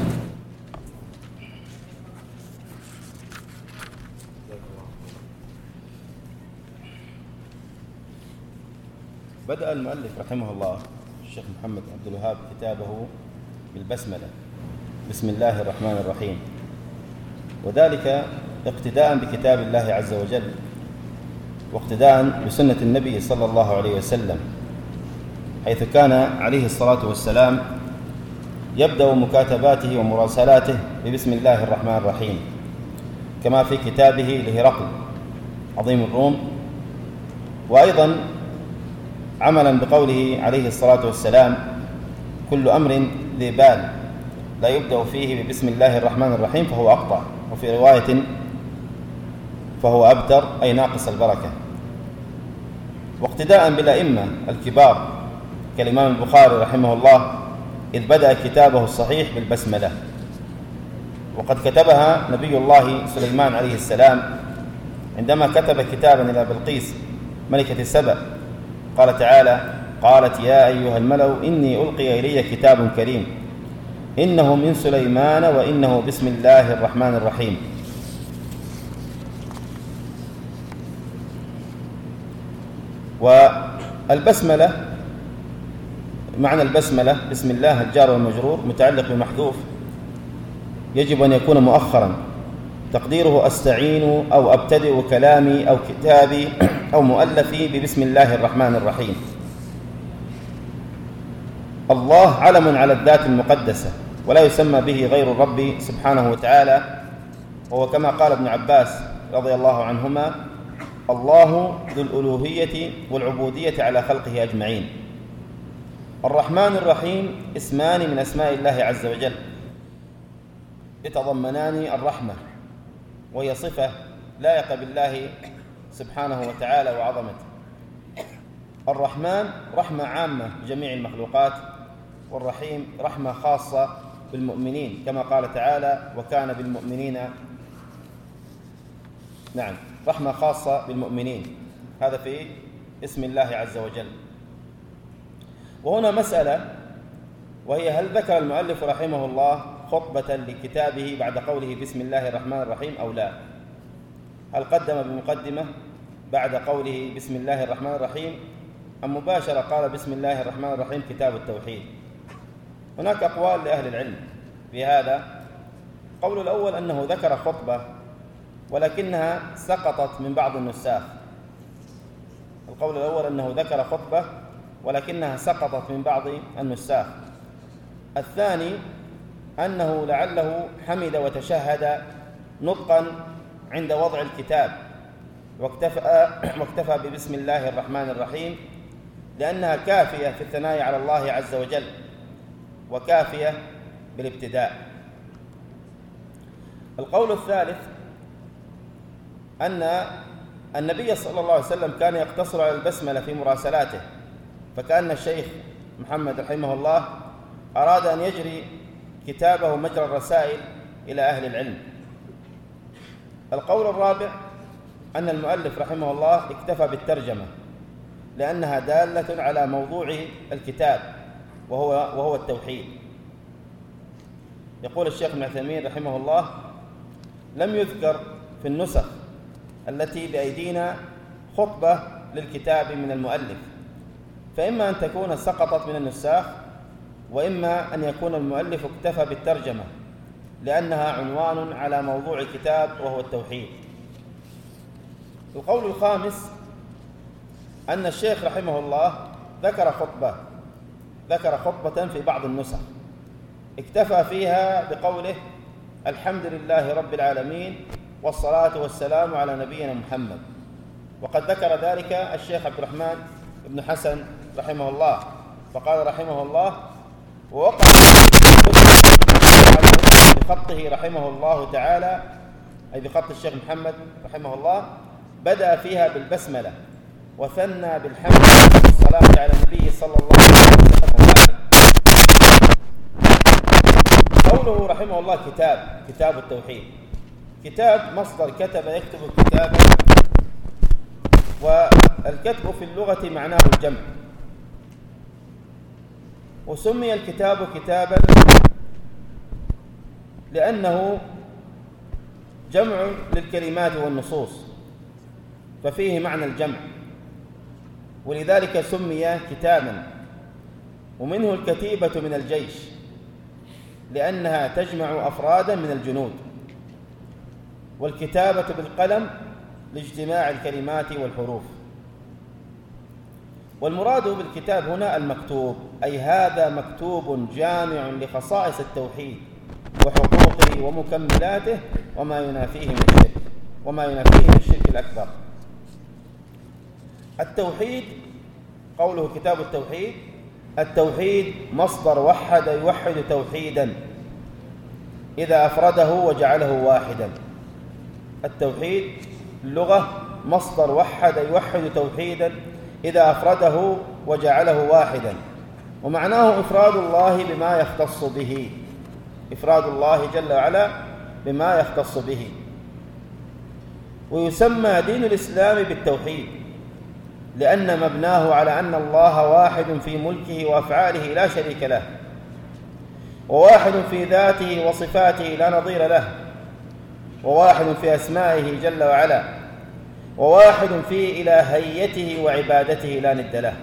بدأ المؤلف رحمه الله الشيخ محمد عبد الوهاب كتابه بالبسملة، بسم الله الرحمن الرحيم، وذلك اقتداء بكتاب الله عز وجل واقتداء بسنة النبي صلى الله عليه وسلم، حيث كان عليه الصلاة والسلام يبدأ مكاتباته ومراسلاته ببسم الله الرحمن الرحيم، كما في كتابه لهرقل عظيم الروم. وأيضا عملا بقوله عليه الصلاة والسلام كل أمر ذي بال لا يبدأ فيه ببسم الله الرحمن الرحيم فهو أقطع، وفي رواية فهو أبتر أي ناقص البركة. واقتداء بالأئمة الكبار كالإمام البخاري رحمه الله إذ بدأ كتابه الصحيح بالبسملة، وقد كتبها نبي الله سليمان عليه السلام عندما كتب كتابا إلى بلقيس ملكة السبأ، قال تعالى قالت يا أيها الملأ إني ألقي إلي كتاب كريم إنه من سليمان وإنه بسم الله الرحمن الرحيم. والبسملة معنى البسملة بسم الله الجار والمجرور متعلق بمحذوف يجب أن يكون مؤخرا، تقديره أستعين أو أبتدئ كلامي أو كتابي أو مؤلفي ببسم الله الرحمن الرحيم. الله علم على الذات المقدسة ولا يسمى به غير الرب سبحانه وتعالى، وهو كما قال ابن عباس رضي الله عنهما الله ذو الألوهية والعبودية على خلقه أجمعين. الرحمن الرحيم اسمان من أسماء الله عز وجل يتضمنان الرحمة، وهي صفة لائقة بالله سبحانه وتعالى وعظمته. الرحمن رحمة عامة بجميع المخلوقات، والرحيم رحمة خاصة بالمؤمنين كما قال تعالى وكان بالمؤمنين نعم رحمة خاصة بالمؤمنين، هذا في اسم الله عز وجل. وهنا مسألة، وهي هل ذكر المؤلف رحمه الله خطبة لكتابه بعد قوله بسم الله الرحمن الرحيم أو لا؟ هل قدم بمقدمة بعد قوله بسم الله الرحمن الرحيم أم مباشرة قال بسم الله الرحمن الرحيم كتاب التوحيد؟ هناك أقوال لأهل العلم في هذا. قول الأول أنه ذكر خطبة ولكنها سقطت من بعض النساخ. القول الأول أنه ذكر خطبة ولكنها سقطت من بعض النساخ. الثاني أنه لعله حمد وتشهد نطقا عند وضع الكتاب واكتفى, واكتفى ببسم الله الرحمن الرحيم لأنها كافية في الثناء على الله عز وجل وكافية بالابتداء. القول الثالث أن النبي صلى الله عليه وسلم كان يقتصر على البسملة في مراسلاته، فكأن الشيخ محمد رحمه الله أراد أن يجري كتابه مجرى الرسائل إلى أهل العلم. القول الرابع أن المؤلف رحمه الله اكتفى بالترجمة لأنها دالة على موضوع الكتاب وهو, وهو التوحيد. يقول الشيخ ابن عثيمين رحمه الله لم يذكر في النسخ التي بأيدينا خطبة للكتاب من المؤلف، فإما أن تكون سقطت من النساخ وإما أن يكون المؤلف اكتفى بالترجمة لأنها عنوان على موضوع الكتاب وهو التوحيد. القول الخامس أن الشيخ رحمه الله ذكر خطبة ذكر خطبة في بعض النسخ اكتفى فيها بقوله الحمد لله رب العالمين والصلاة والسلام على نبينا محمد، وقد ذكر ذلك الشيخ عبد الرحمن بن حسن رحمه الله، فقال رحمه الله: ووقع بخطه رحمه الله تعالى، أي بخط الشيخ محمد رحمه الله، بدأ فيها بالبسملة وثنى بالحمد والصلاة على النبي صلى الله عليه وسلم. قوله رحمه الله كتاب، كتاب التوحيد، كتاب مصدر كتب يكتب كتابا، والكتب في اللغة معناه الجمع، وسمي الكتاب كتابا لأنه جمع للكلمات والنصوص، ففيه معنى الجمع، ولذلك سمي كتابا. ومنه الكتيبة من الجيش لأنها تجمع أفرادا من الجنود، والكتابة بالقلم لاجتماع الكلمات والحروف. والمراد بالكتاب هنا المكتوب، أي هذا مكتوب جامع لخصائص التوحيد وحقوقه ومكملاته وما ينافيه من الشرك وما ينافيه من الشرك الأكبر. التوحيد، قوله كتاب التوحيد، التوحيد مصدر وحد يوحد توحيدا إذا أفرده وجعله واحدا. التوحيد اللغة مصدر وحد يوحد توحيدا إذا أفرده وجعله واحدا، ومعناه إفراد الله بما يختص به، إفراد الله جل وعلا بما يختص به. ويسمى دين الإسلام بالتوحيد لأن مبناه على أن الله واحد في ملكه وأفعاله لا شريك له، وواحد في ذاته وصفاته لا نظير له، وواحد في أسمائه جل وعلا، وواحد في إلهيته وعبادته لا ند له.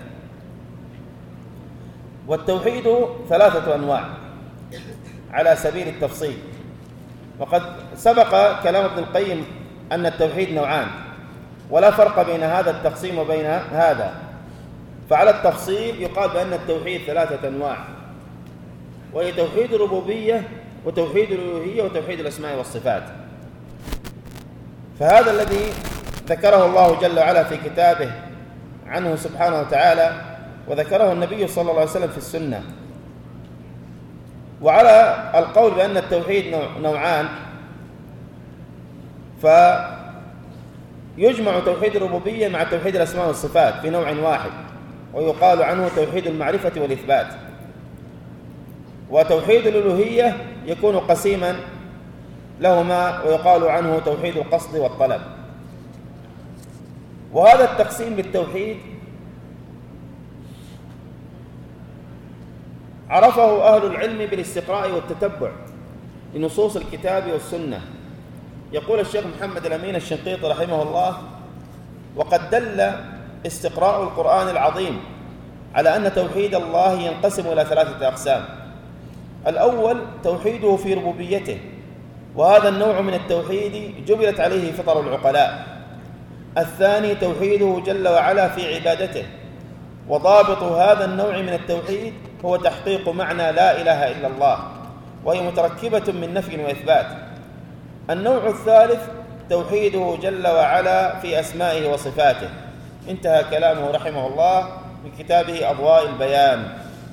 والتوحيد ثلاثة أنواع على سبيل التفصيل، وقد سبق كلام ابن القيم أن التوحيد نوعان، ولا فرق بين هذا التقسيم وبين هذا، فعلى التفصيل يقال بأن التوحيد ثلاثة أنواع، وهي توحيد الربوبية وتوحيد الألوهية وتوحيد الأسماء والصفات. فهذا الذي ذكره الله جل وعلا في كتابه عنه سبحانه وتعالى، وذكره النبي صلى الله عليه وسلم في السنة. وعلى القول بأن التوحيد نوعان، فيجمع توحيد الربوبية مع توحيد الأسماء والصفات في نوع واحد، ويقال عنه توحيد المعرفة والإثبات. وتوحيد الألوهية يكون قسيما لهما، ويقال عنه توحيد القصد والطلب. وهذا التقسيم للتوحيد عرفه أهل العلم بالاستقراء والتتبع لنصوص الكتاب والسنة. يقول الشيخ محمد الأمين الشنقيطي رحمه الله: وقد دل استقراء القرآن العظيم على أن توحيد الله ينقسم إلى ثلاثة أقسام. الأول توحيده في ربوبيته، وهذا النوع من التوحيد جبلت عليه فطر العقلاء. الثاني توحيده جل وعلا في عبادته، وضابط هذا النوع من التوحيد هو تحقيق معنى لا إله إلا الله، وهي متركبة من نفي وإثبات. النوع الثالث توحيده جل وعلا في أسمائه وصفاته. انتهى كلامه رحمه الله من كتابه أضواء البيان.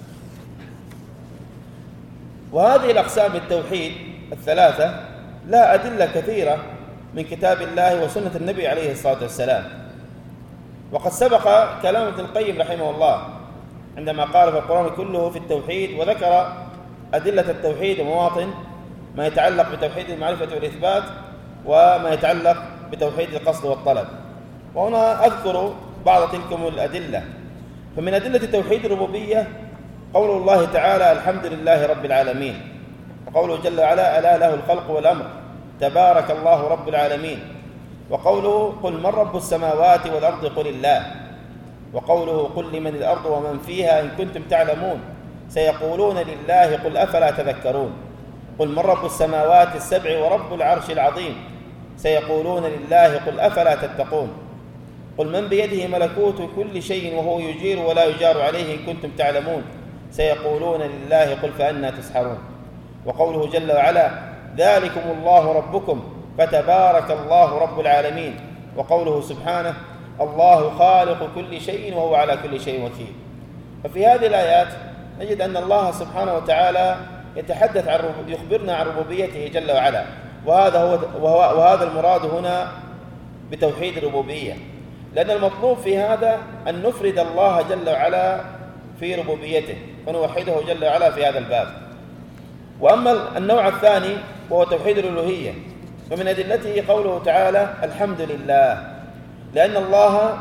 وهذه الأقسام التوحيد الثلاثة لا أدلة كثيرة من كتاب الله وسنة النبي عليه الصلاة والسلام. وقد سبق كلام ابن القيم رحمه الله عندما قال في القرآن كله في التوحيد، وذكر أدلة التوحيد ومواطن ما يتعلق بتوحيد المعرفة والإثبات وما يتعلق بتوحيد القصد والطلب. وهنا أذكر بعض تلكم الأدلة. فمن أدلة توحيد الربوبية قول الله تعالى: الحمد لله رب العالمين، وقوله جل وعلا: ألا له الخلق والأمر تبارك الله رب العالمين، وقوله: قل من رب السماوات والأرض قل الله، وقوله: قل لمن الأرض ومن فيها إن كنتم تعلمون سيقولون لله قل أفلا تذكرون، قل من رب السماوات السبع ورب العرش العظيم سيقولون لله قل أفلا تتقون، قل من بيده ملكوت كل شيء وهو يجير ولا يجار عليه إن كنتم تعلمون، سيقولون لله قل فأنى تسحرون. وقوله جل وعلا ذلكم الله ربكم فتبارك الله رب العالمين. وقوله سبحانه الله خالق كل شيء وهو على كل شيء وكيل. ففي هذه الآيات نجد أن الله سبحانه وتعالى يتحدث عن يخبرنا عن ربوبيته جل وعلا، وهذا هو وهذا المراد هنا بتوحيد الربوبية، لأن المطلوب في هذا أن نفرد الله جل وعلا في ربوبيته ونوحده جل وعلا في هذا الباب. وأما النوع الثاني وهو توحيد الألوهية، فمن أدلته قوله تعالى الحمد لله، لأن الله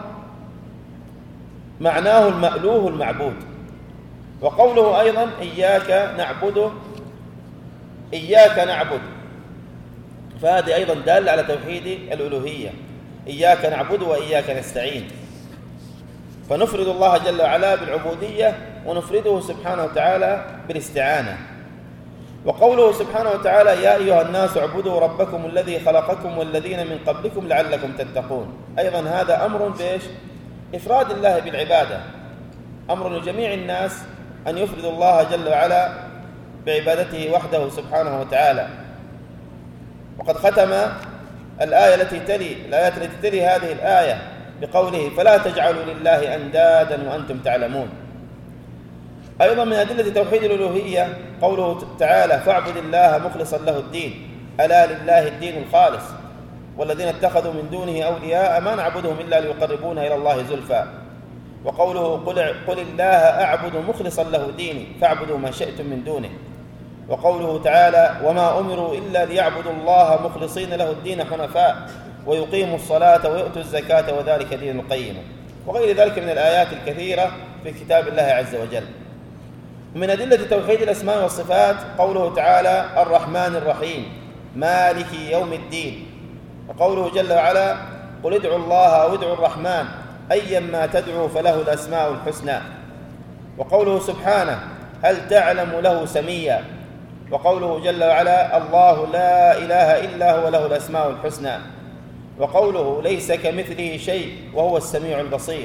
معناه المألوه المعبود. وقوله أيضا إياك نعبد إياك نعبد، فهذه أيضا دال على توحيد الألوهية، إياك نعبد وإياك نستعين، فنفرد الله جل وعلا بالعبودية ونفرده سبحانه وتعالى بالاستعانة. وقوله سبحانه وتعالى يا أيها الناس اعبدوا ربكم الذي خلقكم والذين من قبلكم لعلكم تتقون، أيضا هذا أمر بإيش؟ إفراد الله بالعبادة، أمر لجميع الناس أن يفردوا الله جل وعلا بعبادته وحده سبحانه وتعالى. وقد ختم الآية التي تلي الآيات التي تلي هذه الآية بقوله فلا تجعلوا لله أندادا وأنتم تعلمون. أيضا من أدلة توحيد الألوهية قوله تعالى فاعبد الله مخلصا له الدين ألا لله الدين الخالص والذين اتخذوا من دونه أولياء ما نعبدهم إلا ليقربونا إلى الله زلفى. وقوله قل, قل الله أعبد مخلصا له ديني فاعبدوا ما شئتم من دونه. وقوله تعالى وما أمروا إلا ليعبدوا الله مخلصين له الدين حنفاء ويقيموا الصلاة ويؤتوا الزكاة وذلك دين القيم. وغير ذلك من الآيات الكثيرة في كتاب الله عز وجل. ومن أدلة توحيد الأسماء والصفات قوله تعالى الرحمن الرحيم مالك يوم الدين. وقوله جل وعلا قل ادعوا الله أو ادعوا الرحمن أيما تدعوا فله الأسماء الحسنى. وقوله سبحانه هل تعلم له سميا. وقوله جل وعلا الله لا إله إلا هو له الأسماء الحسنى. وقوله ليس كمثله شيء وهو السميع البصير.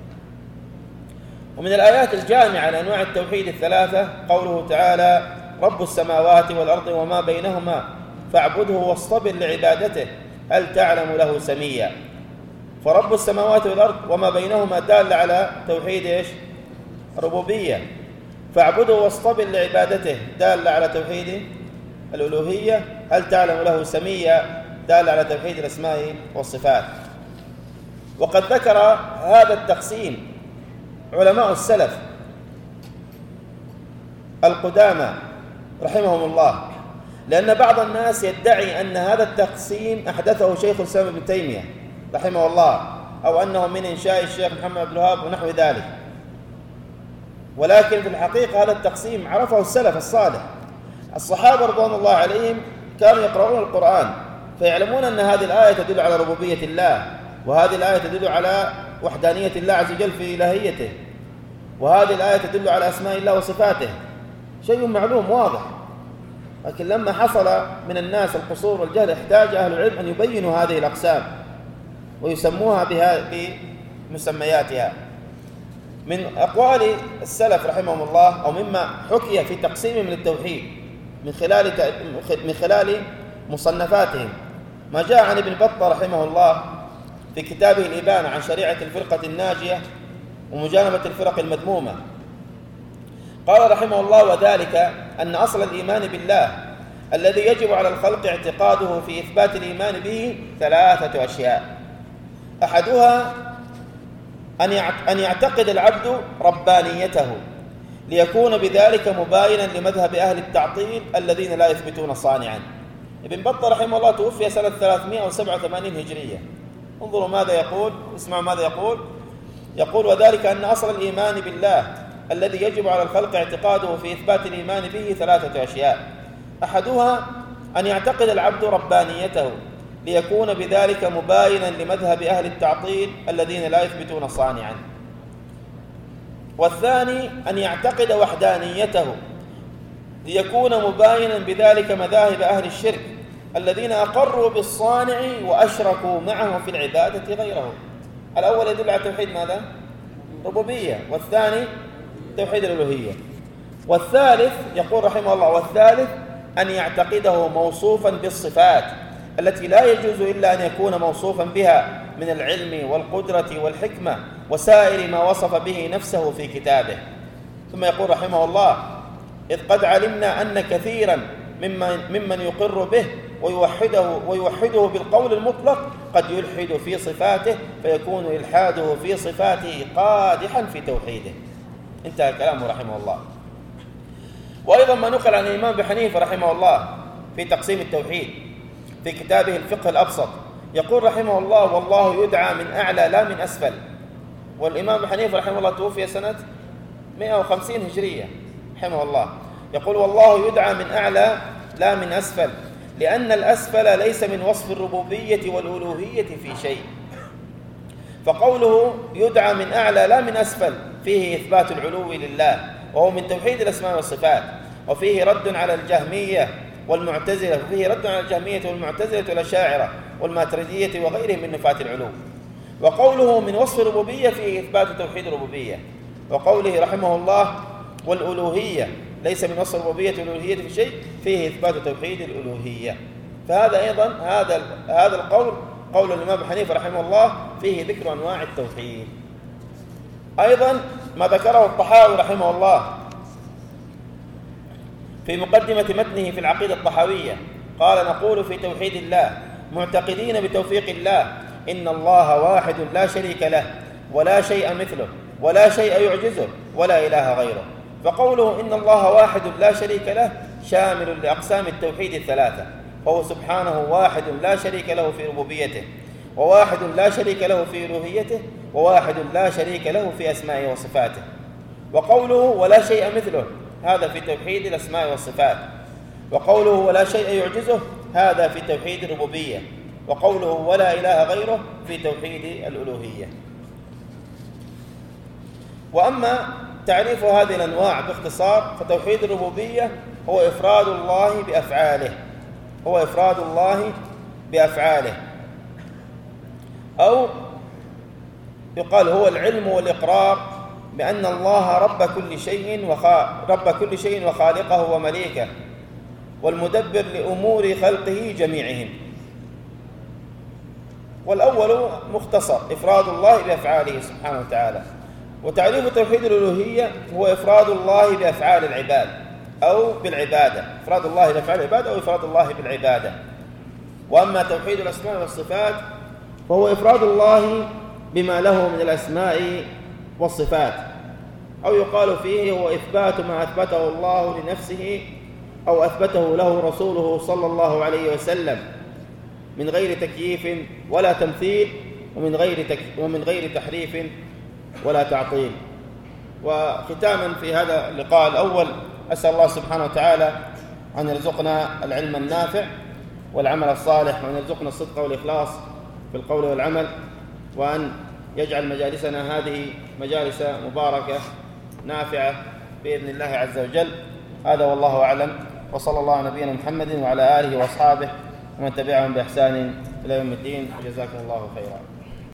ومن الآيات الجامعة لأنواع التوحيد الثلاثة قوله تعالى رب السماوات والأرض وما بينهما فاعبده واصطبر لعبادته هل تعلم له سميا. فرب السماوات والأرض وما بينهما دال على توحيد إيش؟ الربوبية. فاعبده واصطبر لعبادته دال على توحيد الألوهية. هل تعلم له سميا دال على توحيد الأسماء والصفات. وقد ذكر هذا التقسيم علماء السلف القدامى رحمهم الله، لأن بعض الناس يدعي أن هذا التقسيم أحدثه شيخ الإسلام ابن تيمية رحمه الله أو أنه من إنشاء الشيخ محمد عبد الوهاب ونحو ذلك، ولكن في الحقيقة هذا التقسيم عرفه السلف الصالح. الصحابة رضوان الله عليهم كانوا يقرؤون القرآن فيعلمون أن هذه الآية تدل على ربوبية الله، وهذه الآية تدل على وحدانية الله عز وجل في إلهيته، وهذه الآية تدل على أسماء الله وصفاته، شيء معلوم واضح. لكن لما حصل من الناس القصور والجهل احتاج أهل العلم أن يبينوا هذه الأقسام ويسموها بها بمسمياتها. من أقوال السلف رحمهم الله أو مما حكي في تقسيم من التوحيد من خلال من خلال مصنفاتهم ما جاء عن ابن بطة رحمه الله في كتابه الإبانة عن شريعة الفرقة الناجية ومجانبة الفرق المذمومة. قال رحمه الله وذلك أن أصل الإيمان بالله الذي يجب على الخلق اعتقاده في إثبات الإيمان به ثلاثة أشياء. أحدها أن يعتقد العبد ربانيته ليكون بذلك مباينا لمذهب أهل التعطيل الذين لا يثبتون صانعا. ابن بطة رحمه الله توفي سنة ثلاثمائة وسبعة وثمانين هجرية. انظروا ماذا يقول، اسمعوا ماذا يقول. يقول وذلك أن أصل الإيمان بالله الذي يجب على الخلق اعتقاده في إثبات الإيمان به ثلاثة أشياء. أحدها أن يعتقد العبد ربانيته ليكون بذلك مباينا لمذهب أهل التعطيل الذين لا يثبتون صانعا. والثاني أن يعتقد وحدانيته ليكون مباينا بذلك مذاهب أهل الشرك الذين أقروا بالصانع وأشركوا معه في العبادة غيره. الأول يدل على توحيد ماذا؟ ربوبية، والثاني توحيد الألوهية. والثالث يقول رحمه الله والثالث أن يعتقده موصوفا بالصفات التي لا يجوز إلا أن يكون موصوفا بها من العلم والقدرة والحكمة وسائر ما وصف به نفسه في كتابه. ثم يقول رحمه الله إذ قد علمنا أن كثيرا ممن, ممن يقر به ويوحده, ويوحده بالقول المطلق قد يلحد في صفاته فيكون إلحاده في صفاته قادحا في توحيده. انتهى كلامه رحمه الله. وأيضا ما نقل عن الإمام أبي حنيفة رحمه الله في تقسيم التوحيد في كتابه الفقه الأبسط يقول رحمه الله والله يدعى من أعلى لا من أسفل. والإمام أبي حنيفة رحمه الله توفي سنة مئة وخمسين هجرية رحمه الله. يقول والله يدعى من أعلى لا من أسفل لأن الأسفل ليس من وصف الربوبية والألوهية في شيء. فقوله يدعى من أعلى لا من أسفل فيه إثبات العلو لله وهو من توحيد الأسماء والصفات، وفيه رد على الجهمية والمعتزلة وفيه رد على الجهمية والمعتزلة والأشاعرة والماتريدية وغيرهم من نفاة العلو. وقوله من وصف الربوبية فيه إثبات توحيد الربوبية. وقوله رحمه الله والألوهية ليس من وصف الربوبية والألوهية في شيء فيه إثبات توحيد الألوهية. فهذا أيضا هذا هذا القول قول الإمام أبي حنيفة رحمه الله فيه ذكر أنواع التوحيد. أيضا ما ذكره الطحاوي رحمه الله في مقدمة متنه في العقيدة الطحاوية قال نقول في توحيد الله معتقدين بتوفيق الله إن الله واحد لا شريك له ولا شيء مثله ولا شيء يعجزه ولا إله غيره. فقوله إن الله واحد لا شريك له شامل لأقسام التوحيد الثلاثة، فهو سبحانه واحد لا شريك له في ربوبيته وواحد لا شريك له في ألوهيته وواحد لا شريك له في أسمائه وصفاته. وقوله ولا شيء مثله هذا في توحيد الأسماء والصفات. وقوله ولا شيء يعجزه هذا في توحيد الربوبية. وقوله ولا إله غيره في توحيد الألوهية. وأما تعريف هذه الأنواع باختصار فتوحيد الربوبية هو إفراد الله بأفعاله هو إفراد الله بأفعاله أو يقال هو العلم والإقرار بأن الله رب كل شيء وخا... رب كل شيء وخالقه ومليكه والمدبر لأمور خلقه جميعهم. والأول مختصر إفراد الله بأفعاله سبحانه وتعالى. وتعريف توحيد الألوهية هو إفراد الله بأفعال العباد أو بالعبادة إفراد الله بأفعال العبادة أو إفراد الله بالعبادة. وأما توحيد الأسماء والصفات فهو إفراد الله بما له من الأسماء والصفات أو يقال فيه هو إثبات ما أثبته الله لنفسه أو أثبته له رسوله صلى الله عليه وسلم من غير تكييف ولا تمثيل ومن غير, تك... ومن غير تحريف ولا تعطيل. وختاما في هذا اللقاء الأول أسأل الله سبحانه وتعالى أن يرزقنا العلم النافع والعمل الصالح وأن يرزقنا الصدق والإخلاص في القول والعمل وأن يجعل مجالسنا هذه مجالس مباركة نافعة بإذن الله عز وجل. هذا والله أعلم وصلى الله على نبينا محمد وعلى آله وأصحابه ومن تبعهم بإحسان إلى يوم الدين. جزاكم الله خيرا.